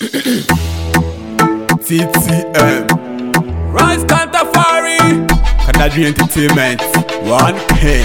TTM Rise Cantafari Canadian Entertainment 1K.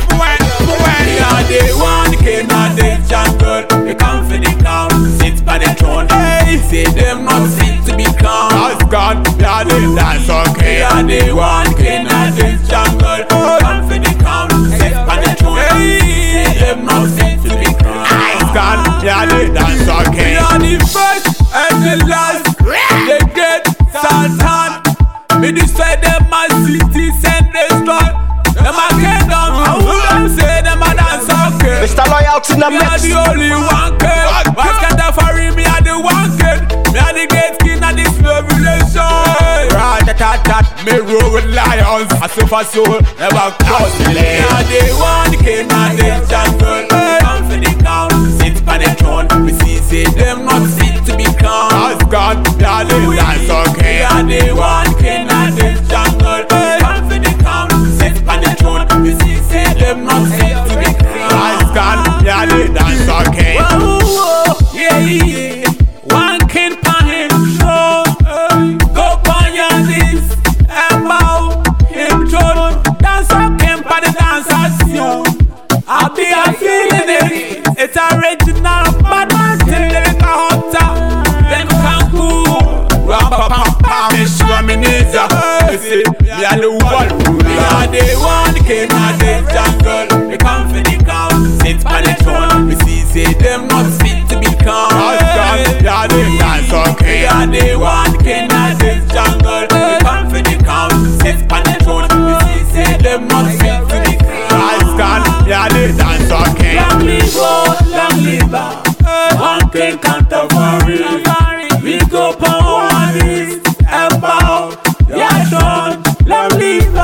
We are the 1K, not the jungle. They come for the crown, sit by the throne. Hey, say them not fit to be crowned. That's gone, we are the dance, okay. We are the 1K, not the jungle. Come for the crown, sit by the throne. Hey, say them not fit to be crowned. That's gone, we are the dance, okay. We are the first and the last. They get Sultan. Me destroy them my cities and destroy them my kingdom. I would say them a dance okay. Mr. Loyalty in the Me mix. are the only 1K. Why Cantafari? Me are the 1K. Me are the great king of this revelation. Right, that, me roll with lions. I suffer soul, never cross the lane. Me are the 1K, not the jungle. Come for the crown, sit by the throne. We see say them not fit to be crowned. That's gone, me are the dance okay. Me are the 1K, not the jungle. Come for the crown, sit by the throne. We see say them not fit to be crowned. That's gone, me are the dance okay. Yeah, yeah. 1K pan him show. Go pan your knees and bow him throne. Dance okay, pa the dancers yo. I'll be a feeling it. It's original, but man till they make a hotter. Then can cool. Rampa pam pam, me show me knees. Me are the one. Me are the 1K, not the jungle. They come for the crown, sit by the throne. We see say them not fit to be crowned. We are the dance okay. We are the 1K, not the jungle. They come for the crown, sit by the throne. We see say them not fit to be crowned. We are the dance okay. Long live 1K Cantafari. We go power one is and bow. Yeah, Sean. Long live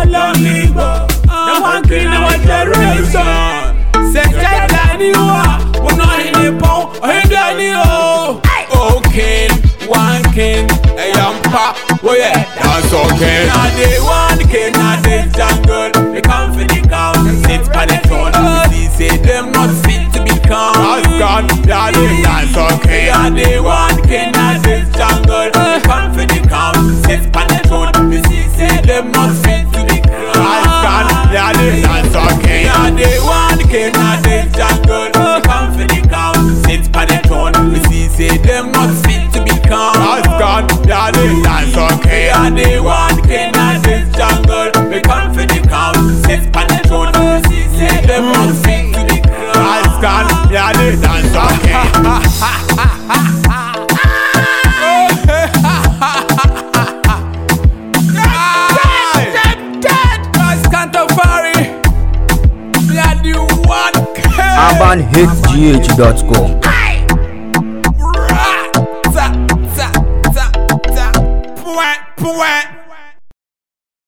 the 1K in our generation. Say that anyone, we're not in the pound. Okay, 1K, hey, I'm pop. Oh yeah, that's okay. Now they 1K, not the jungle. They come for the crown, sit by the throne. We say them not fit to be crowned. That's gone, yeah, that's okay. Now they 1K, not the jungle. They come for the crown, sit by the throne. We say them not fit to be crowned. That's gone, yeah, that's okay. Now they 1K, not the jungle. They come for the crown, sit by the throne. We say them not fit to be crowned. That's gone, yeah, that's okay. Yeah, they 1K, not the jungle. We come for the crown, sit by the throne. We say them not fit to be crowned. That's gone, yeah, that's okay. UrbanHitGH.com. Point.